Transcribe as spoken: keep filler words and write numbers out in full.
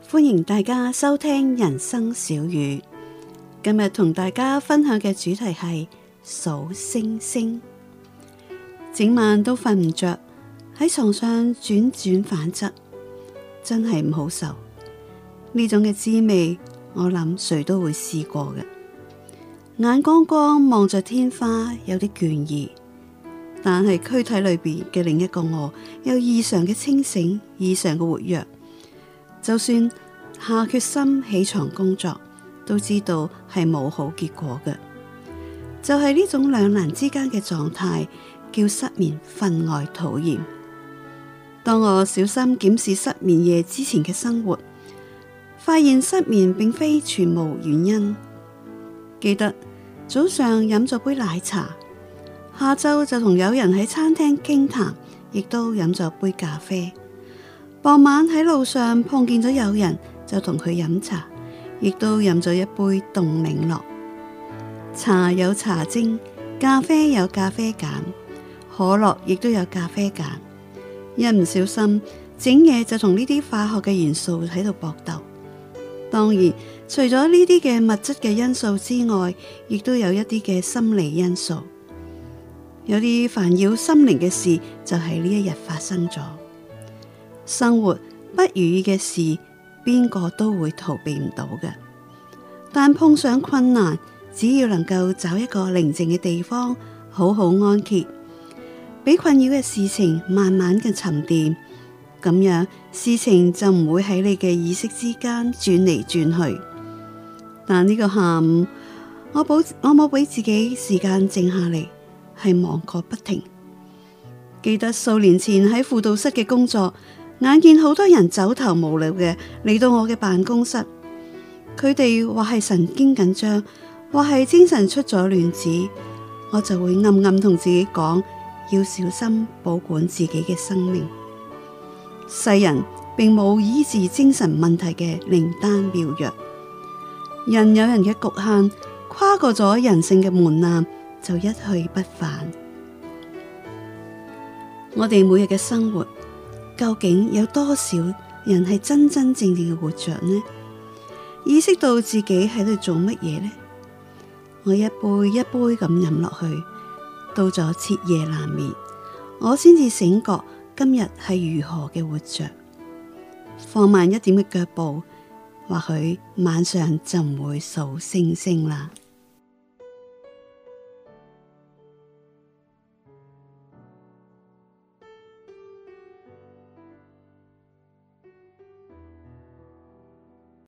歡迎大家收聽人生小語。今日同大家分享嘅主題係數星星。整晚都瞓唔着，喺床上轉轉反側，真係唔好受。呢種嘅滋味，我諗誰都會試過嘅。眼光光望着天花，有啲倦意，但係軀體裏邊嘅另一個我，有異常嘅清醒，異常嘅活躍。就算下決心起床工作，都知道係冇好結果嘅。就係呢種兩難之間嘅狀態，叫失眠分外討厭。當我小心檢視失眠夜之前嘅生活，發現失眠並非全無原因。記得早上飲咗杯奶茶，下晝就同友人喺餐廳傾談，亦都飲咗杯咖啡。傍晚喺路上碰見咗友人，就同佢飲茶，亦都飲咗一杯凍檸樂。茶有茶精，咖啡有咖啡鹼，可樂亦都有咖啡鹼。一唔小心，整夜就同呢啲化學嘅元素喺度搏鬥。當然，除咗呢啲嘅物質嘅因素之外，亦都有一啲嘅心理因素。有啲煩擾心靈嘅事，就喺呢一日發生咗。生活不如意嘅事，邊個都會逃避唔到嘅。但碰上困難，只要能夠找一個寧靜嘅地方，好好安歇，俾困擾嘅事情慢慢嘅沉澱，咁樣事情就唔會喺你嘅意識之間轉嚟轉去。但呢個下午，我保我冇俾自己時間靜下嚟，係忙個不停。記得數年前喺輔導室嘅工作，眼見好多人走投無路嘅嚟到我嘅辦公室，佢哋或係神經緊張，或係精神出咗亂子，我就會暗暗同自己講，要小心保管自己嘅生命。世人並冇醫治精神問題嘅靈丹妙藥，人有人嘅局限，跨過咗人性嘅門檻，就一去不返。我哋每日嘅生活，究竟有多少人係真真正正嘅活着呢？意識到自己喺度做乜嘢呢？我一杯一杯咁飲落去，到咗徹夜難眠，我先至醒覺今日係如何嘅活着。放慢一點嘅腳步，或許晚上就唔會數星星啦。